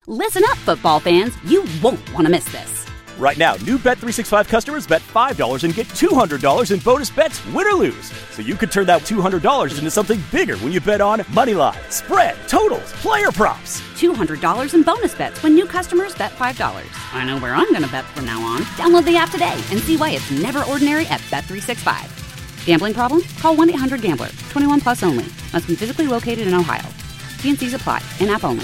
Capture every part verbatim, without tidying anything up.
Listen up, football fans. You won't want to miss this. Right now, new Bet three sixty-five customers bet five dollars and get two hundred dollars in bonus bets, win or lose. So you could turn that two hundred dollars into something bigger when you bet on money line, spread, totals, player props. two hundred dollars in bonus bets when new customers bet five dollars. I know where I'm going to bet from now on. Download the app today and see why it's never ordinary at Bet three sixty-five. Gambling problem? Call one eight hundred gambler. twenty-one plus only. Must be physically located in Ohio. T and Cs apply. In-app only.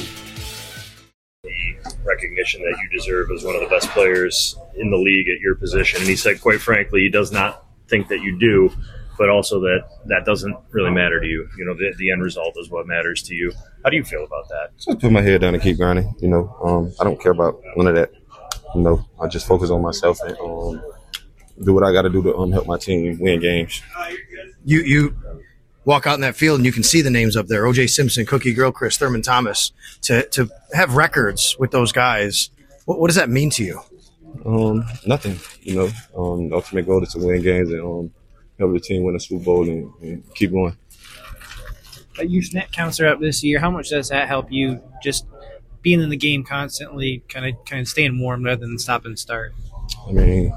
Recognition that you deserve as one of the best players in the league at your position. And he said, quite frankly, he does not think that you do, but also that that doesn't really matter to you. You know, the, the end result is what matters to you. How do you feel about that? Just put my head down and keep grinding. You know, um, I don't care about none of that. You know, I just focus on myself and um, do what I got to do to um, help my team win games. You, you, walk out in that field and you can see the names up there, O J Simpson, Cookie Gilchrist, Thurman Thomas, to to have records with those guys. What, what does that mean to you? Um, nothing, you know. Um, the ultimate goal is to win games and um, help the team win a Super Bowl and, and keep going. Your snap counts are up this year. How much does that help you just being in the game constantly, kind of kind of staying warm rather than stop and start? I mean,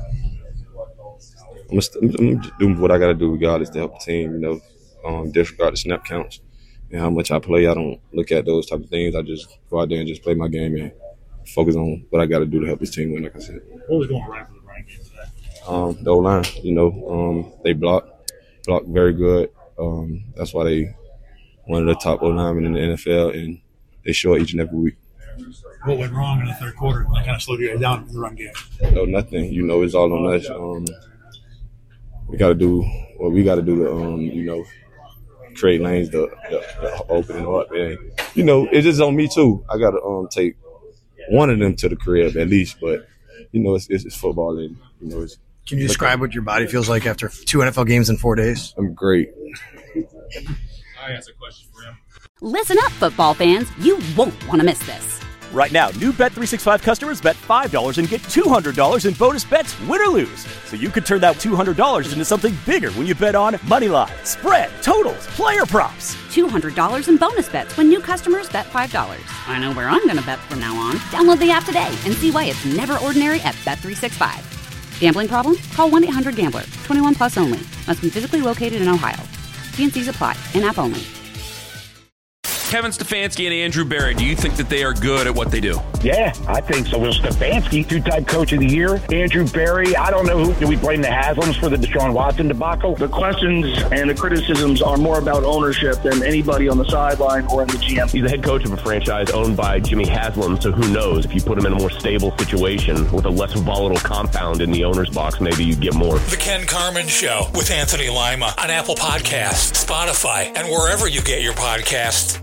I'm, st- I'm doing what I got to do regardless to help the team, you know. Um, disregard the snap counts and how much I play. I don't look at those type of things. I just go out there and just play my game and focus on what I got to do to help this team win, like I said. What was going right for the Ryan game today? Um, the O-line, you know, um, they block, block very good. Um, that's why they one of the top O-linemen in the N F L, and they show it each and every week. What went wrong in the third quarter that kind of slowed you guys down in the run game? No, nothing. You know, it's all on us. Um, we got to do what we got to do to, um, you know, create lanes to, to, to open it up. And, you know, it's just on me, too. I got to um, take one of them to the crib at least. But, you know, it's, it's, it's football. And, you know, it's, Can you describe what your body feels like after two N F L games in four days? I'm great. I asked a question for him. Listen up, football fans. You won't want to miss this. Right now, new Bet three sixty-five customers bet five dollars and get two hundred dollars in bonus bets, win or lose. So you could turn that two hundred dollars into something bigger when you bet on money line, spread, totals, player props. two hundred dollars in bonus bets when new customers bet five dollars. I know where I'm going to bet from now on. Download the app today and see why it's never ordinary at Bet three sixty-five. Gambling problem? Call one eight hundred gambler. twenty-one plus only. Must be physically located in Ohio. T and Cs apply. In-app only. Kevin Stefanski and Andrew Berry, do you think that they are good at what they do? Yeah, I think so. Will Stefanski, two-time coach of the year. Andrew Berry, I don't know who. Do we blame the Haslams for the Deshaun Watson debacle? The questions and the criticisms are more about ownership than anybody on the sideline or in the G M. He's the head coach of a franchise owned by Jimmy Haslam, so who knows? If you put him in a more stable situation with a less volatile compound in the owner's box, maybe you get more. The Ken Carman Show with Anthony Lima on Apple Podcasts, Spotify, and wherever you get your podcasts.